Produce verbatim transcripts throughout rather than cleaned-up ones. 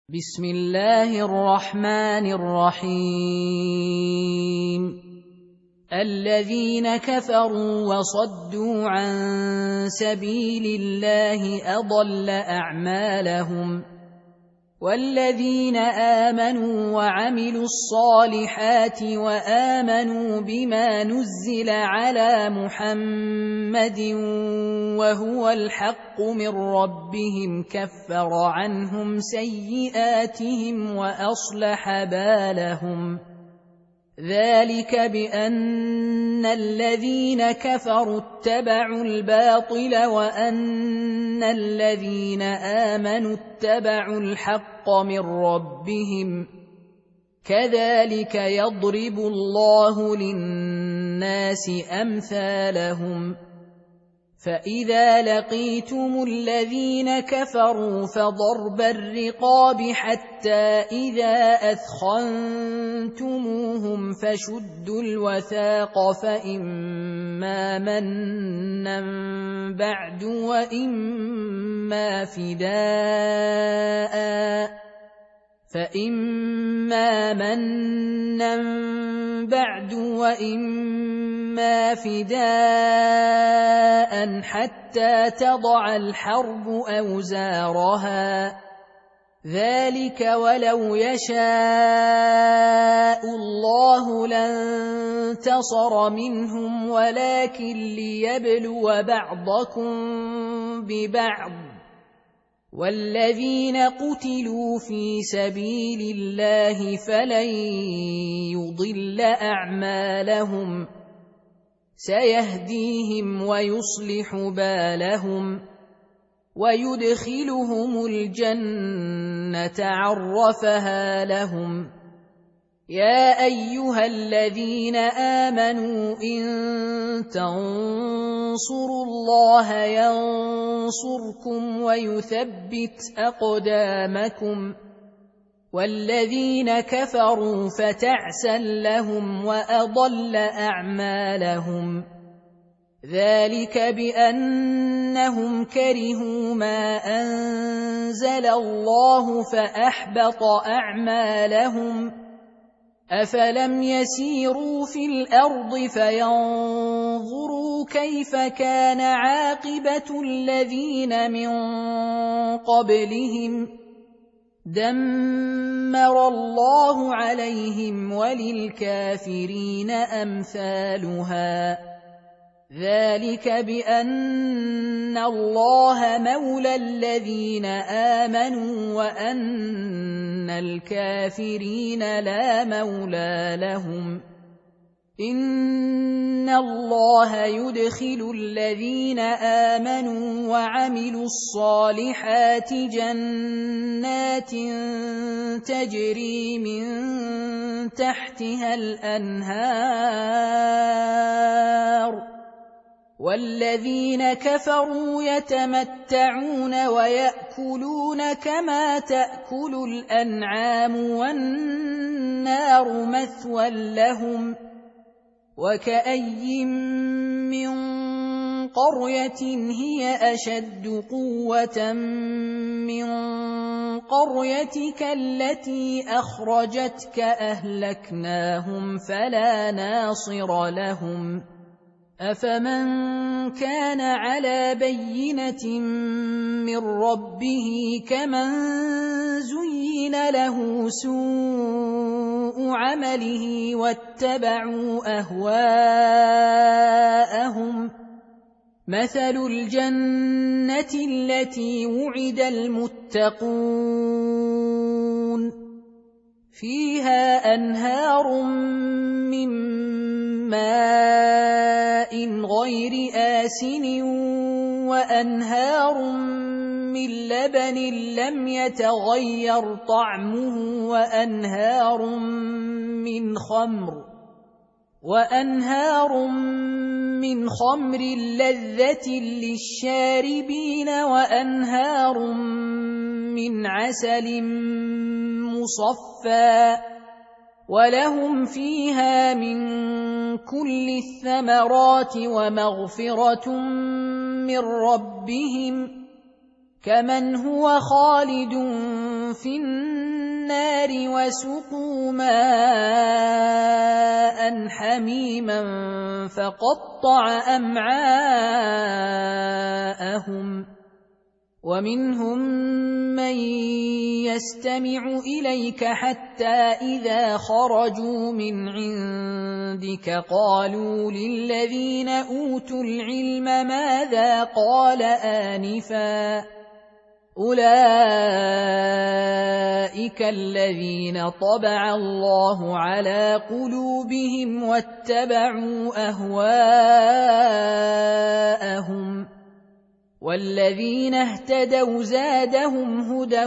بسم الله الرحمن الرحيم الذين كفروا وصدوا عن سبيل الله أضل أعمالهم والذين آمنوا وعملوا الصالحات وآمنوا بما نزل على محمد وهو الحق من ربهم كفر عنهم سيئاتهم وأصلح بالهم ذلك بأن الذين كفروا اتبعوا الباطل وأن الذين آمنوا اتبعوا الحق من ربهم كذلك يضرب الله للناس أمثالهم فإذا لقيتم الذين كفروا فضرب الرقاب حتى إذا أثخنتموهم فشدوا الوثاق فإما منا بعد وإما فداء فإما منا بعد وإما فداء حتى تضع الحرب أوزارها ذلك ولو يشاء الله لانتصر منهم ولكن ليبلو بعضكم ببعض والذين قتلوا في سبيل الله فلن يضل أعمالهم سيهديهم ويصلح بالهم ويدخلهم الجنة عرفها لهم يا أيها الذين آمنوا إن تنصروا الله ينصركم ويثبت أقدامكم والذين كفروا فتعسا لهم وأضل أعمالهم ذلك بأنهم كرهوا ما أنزل الله فأحبط أعمالهم أفلم يسيروا في الأرض فينظروا كيف كان عاقبة الذين من قبلهم دمر الله عليهم وللكافرين أمثالها ذلك بأن الله مولى الذين آمنوا وأن الكافرين لا مولى لهم إن الله يدخل الذين آمنوا وعملوا الصالحات جنات تجري من تحتها الأنهار والذين كفروا يتمتعون ويأكلون كما تأكل الأنعام والنار مثوى لهم وكأي من قرية هي أشد قوة من قريتك التي أخرجتك أهلكناهم فلا ناصر لهم أفمن كان على بينة من ربه كمن زين له سوء عمله واتبعوا أهواءهم مثل الجنة التي وعد المتقون فيها أنهار من ماء غير آسن وأنهار من لبن لم يتغير طعمه وأنهار من خمر وأنهار من خمر لذة للشاربين وأنهار من عسل مصفى ولهم فيها من كل الثمرات ومغفرة من ربهم كمن هو خالد في النار وسقوا ماء حميما فقطع أمعاءهم ومنهم من يستمع إليك حتى إذا خرجوا من عندك قالوا للذين أوتوا العلم ماذا قال آنفا أولئك الذين طبع الله على قلوبهم واتبعوا أهواءهم والذين اهتدوا زادهم هدى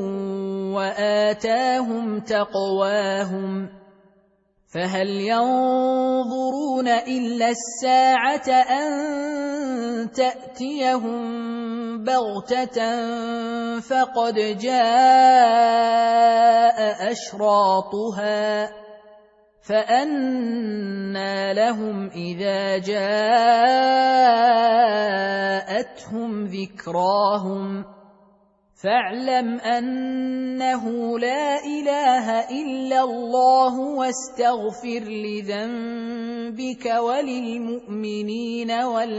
وآتاهم تقواهم فهل ينظرون إلا الساعة أن تأتيهم بغتة فقد جاء أشراطها فأنى لهم إذا جاءتهم ذكراهم فاعلم أنه لا إله إلا الله واستغفر لذنبك وللمؤمنين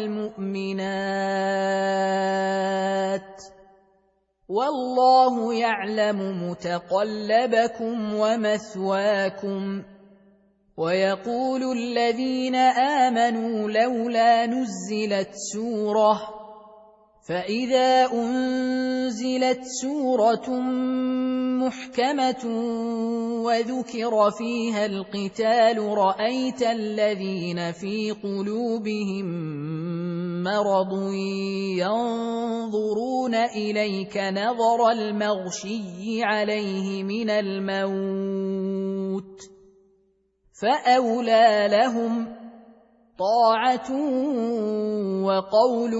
والمؤمنات والله يعلم متقلبكم ومثواكم ويقول الذين آمنوا لولا نزلت سورة فإذا أنزلت سورة محكمة وذكر فيها القتال رأيت الذين في قلوبهم مرض ينظرون إليك نظر المغشي عليه من الموت فأولى لهم طاعة وقول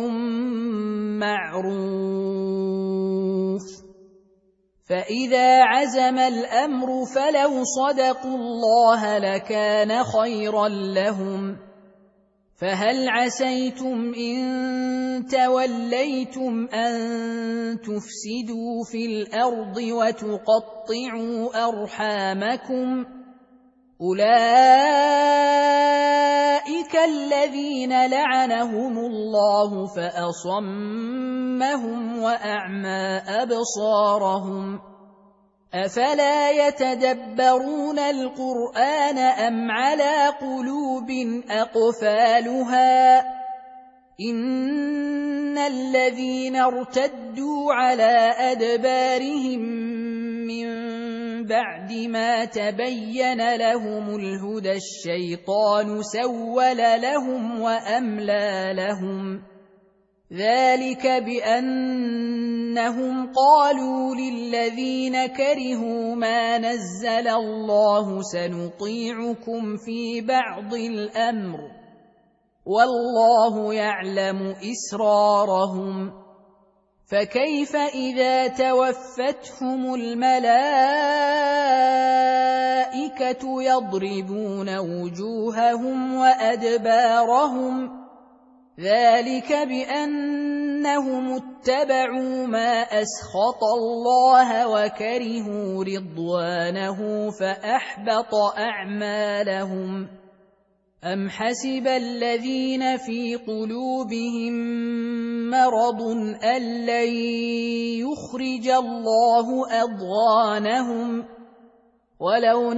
معروف فإذا عزم الأمر فلو صدقوا الله لكان خيرا لهم فهل عسيتم إن توليتم أن تفسدوا في الأرض وتقطعوا أرحامكم أولئك الذين لعنهم الله فأصمهم وأعمى أبصارهم أفلا يتدبرون القرآن أم على قلوب أقفالها إن الذين ارتدوا على أدبارهم من بعد ما تبين لهم الهدى الشيطان سول لهم وأملى لهم ذلك بأنهم قالوا للذين كرهوا ما نزل الله سنطيعكم في بعض الأمر والله يعلم إسرارهم فكيف إذا توفتهم الملائكة يضربون وجوههم وأدبارهم ذلك بأنهم اتبعوا ما أسخط الله وكرهوا رضوانه فأحبط أعمالهم أم حسب الذين في قلوبهم مرض أن لن يخرج الله أضغانهم ولو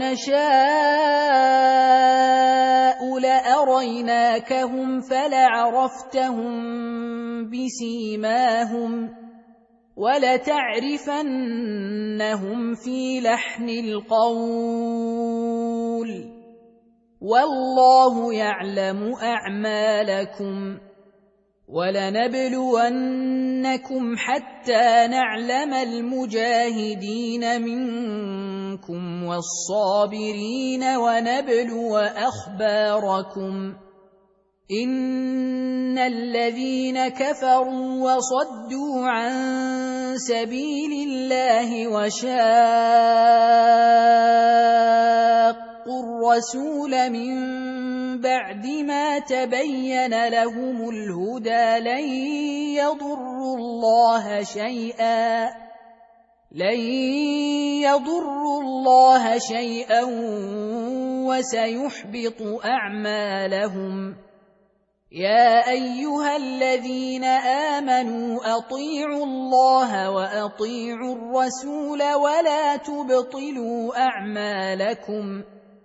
نشاء لأريناكهم فلعرفتهم بسيماهم ولتعرفنهم في لحن القول والله يعلم أعمالكم ولنبلونكم حتى نعلم المجاهدين منكم والصابرين ونبلو أخباركم إن الذين كفروا وصدوا عن سبيل الله وشاقوا الرسول من بعد ما تبين لهم الهدى لن يضروا الله شيئا لن يضروا الله شيئا وسيحبط أعمالهم. يا أيها الذين آمنوا أطيعوا الله وأطيعوا الرسول ولا تبطلوا أعمالكم.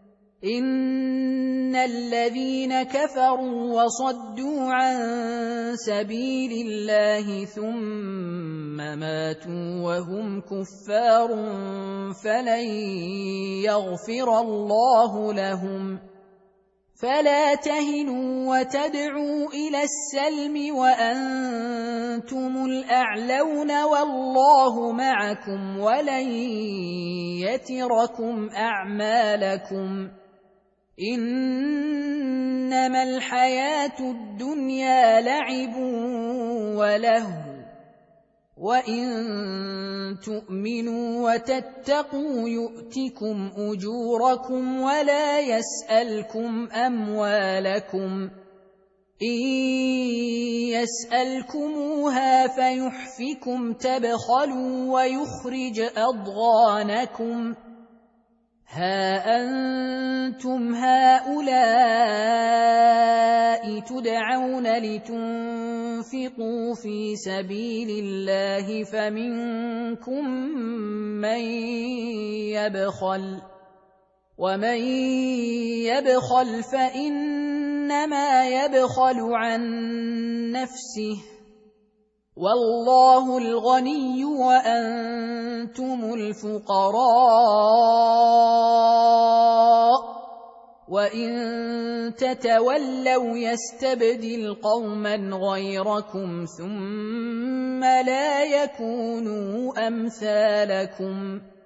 إن الذين كفروا وصدوا عن سبيل الله ثم ماتوا وهم كفار فلن يغفر الله لهم. فلا تهنوا وتدعوا إلى السلم وأنتم الأعلون والله معكم ولن يتركم أعمالكم. إنما الحياة الدنيا لعب ولهو وإن تؤمنوا وتتقوا يؤتكم أجوركم ولا يسألكم أموالكم. إن يسألكموها فيحفكم تبخلوا ويخرج أضغانكم. ها أنتم هؤلاء تدعون لتنفقوا في سبيل الله فمنكم من يبخل ومن يبخل فإنما يبخل عن نفسه والله الغني وأنتم الفقراء وإن تتولوا يستبدل قوما غيركم ثم لا يكونوا أمثالكم.